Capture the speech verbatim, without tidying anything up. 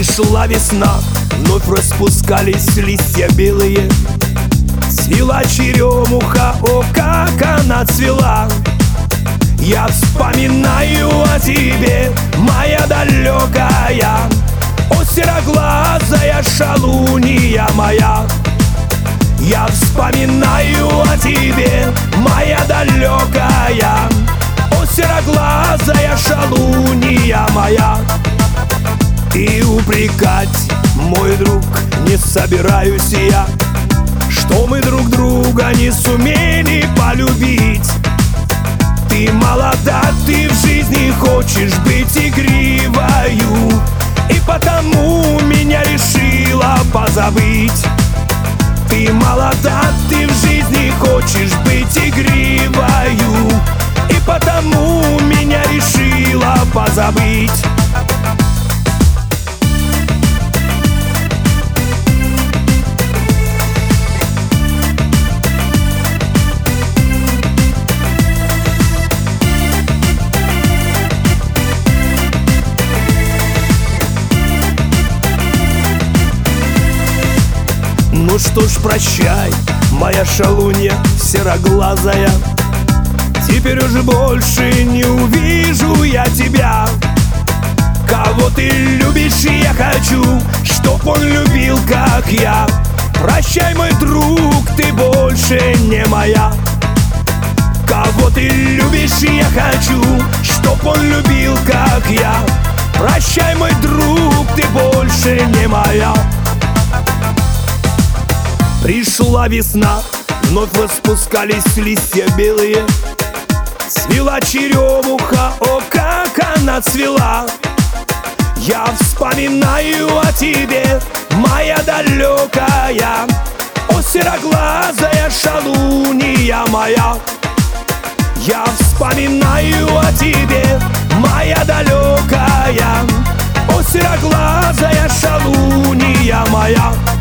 Пришла весна, вновь распускались листья белые. Цвела черемуха, о, как она цвела. Я вспоминаю о тебе, моя далекая, о, сероглазая шалунья моя. Я вспоминаю о тебе, моя далекая, о, сероглазая шалунья моя. И упрекать, мой друг, не собираюсь я, что мы друг друга не сумели полюбить. Ты молода, ты в жизни хочешь быть игривою, и потому меня решила позабыть. Ты молода, ты в жизни хочешь быть игривою, и потому меня решила позабыть. Ну что ж, прощай, моя шалунья сероглазая, теперь уже больше не увижу я тебя. Кого ты любишь, я хочу, чтоб он любил, как я. Прощай, мой друг, ты больше не моя. Кого ты любишь, я хочу, чтоб он любил, как я. Прощай, мой друг, ты больше не моя. Пришла весна, вновь распускались листья белые. Цвела черемуха, о, как она цвела. Я вспоминаю о тебе, моя далекая, о, сероглазая шалунья моя. Я вспоминаю о тебе, моя далекая, о, сероглазая шалунья моя.